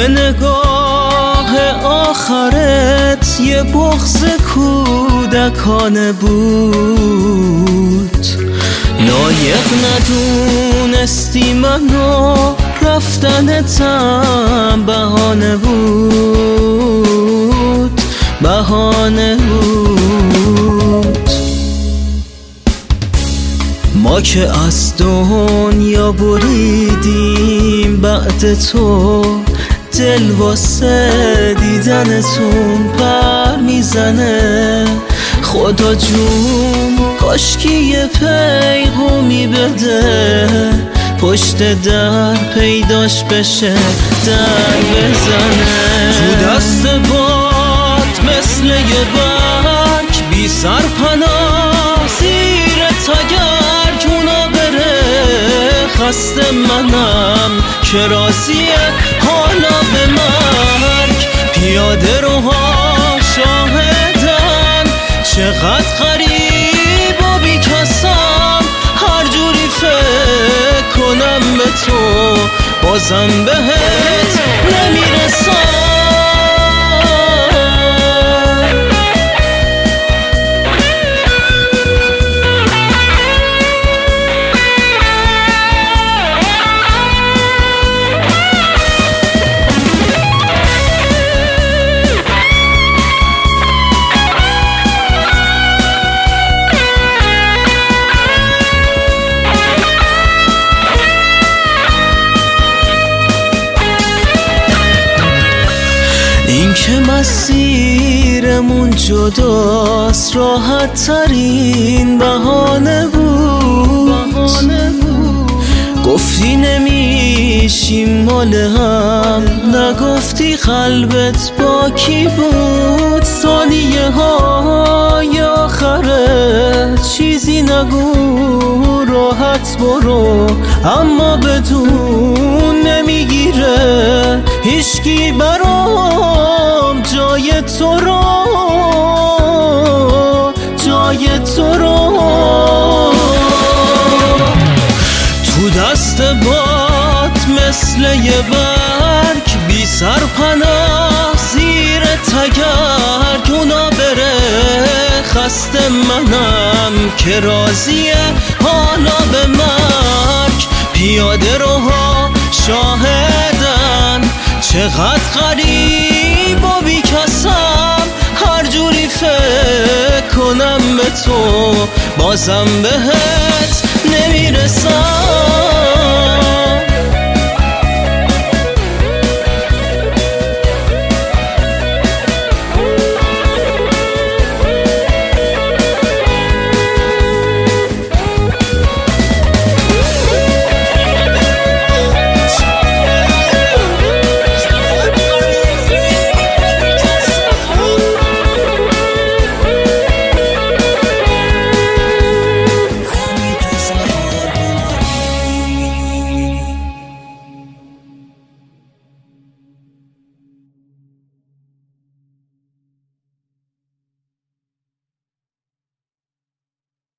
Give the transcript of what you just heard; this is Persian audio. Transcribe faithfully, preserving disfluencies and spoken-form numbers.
نگاه آخرت یه بغض کودکانه بود. لایق ندونستی منو، رفتنتم بهانه بود، بهانه بود. ما که از دنیا بریدیم بعد تو، دل واسه دیدنتون پر میزنه. خدا جون کاشکی یه پیغومی بده، پشت در پیداش بشه در بزنه. تو دست باد مثل یه برگ بی سرپناه زیر تگرگ اونا بره. خسته منم که راضیه حالا به مرگ. پیاده روها شاهدن چقدر غریب و بیکسم. هر جوری فکر کنم به تو بازم بهت نمیرسم. این که مسیرمون جداست راحت ترین بهانه بود. گفتی نمیشیم مال هم، نگفتی قلبت با کی بود. ثانیه های آخره چیزی نگو، راحت برو اما بدون نمیگیره هیچکی برام جای تو رو، جای تو رو. تو دست باد مثل یه برگ بی سرپناه زیر تگرگ اونا بره. خسته منم که راضیه حالا به مرگ. پیاده روها شاهدن چقدر غریب و بیکسم. هر جوری فکر کنم به تو بازم بهت نمیرسم.